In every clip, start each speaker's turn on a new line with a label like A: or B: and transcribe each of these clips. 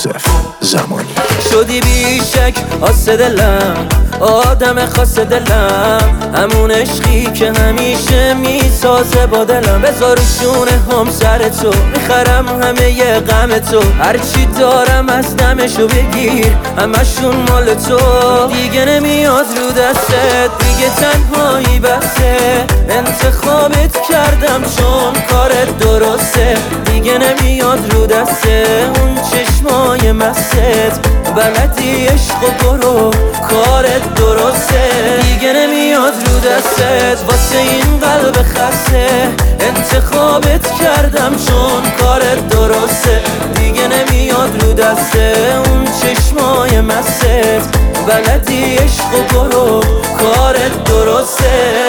A: یوسف زمانی.
B: شدی بیشک آسه دلم، آدم خاص دلم، همون عشقی که همیشه میسازه با دلم. بذار شونه هم سر تو، میخرم همه ی غم تو، هرچی دارم از دمشو بگیر، همشون مال تو. دیگه نمیاد رو دستت، دیگه تنهایی بسه، انتخابت کردم چون کارت درسته. دیگه نمیاد رو دسته اون چشمای مست، بلدی عشق و برو کارت درسته. دیگه نمیاد رو دستت واسه این قلب خسته، انتخابت کردم چون کارت درسته. دیگه نمیاد رو دسته اون چشمای مست، بلدی عشق و برو کارت درسته.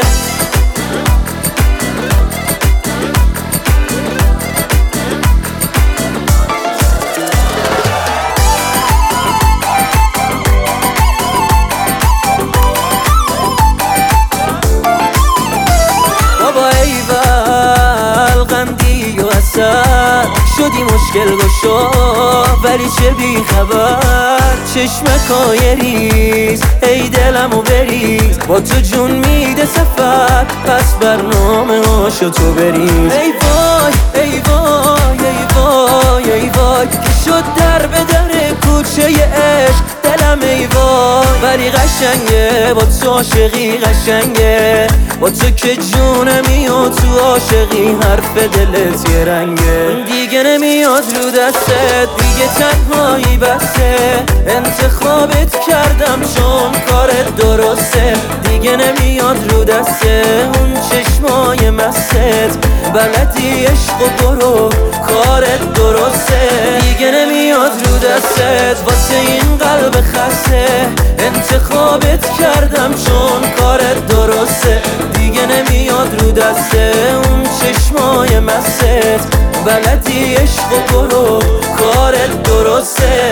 B: شدی مشکل گشا ولی چه بی خبر، چشمکای ریز ای دلمو بریز، با تو جون میده سفر، پس برنامه هاشو تو بریز. ای وای ای وای ای وای ای وای که شد در به در کوچه عشق دلم ای وای. ولی قشنگه با تو عاشقی قشنگه، با تو که جونمی و تو عاشقی حرف دلت یه رنگه. دیگه نمیاد رو دستت، دیگه تنهایی بسه، انتخابت کردم چون کارت درسته. دیگه نمیاد رو دسته اون چشمای مست، بلدی عشق و برو کارت درسته. دیگه نمیاد رو دستت واسه این قلب خسته، انتخابت کردم چون کارت درسته. دیگه نمیاد رو دسته اون چشمای مست، بلدی عشق و برو کارت درسته.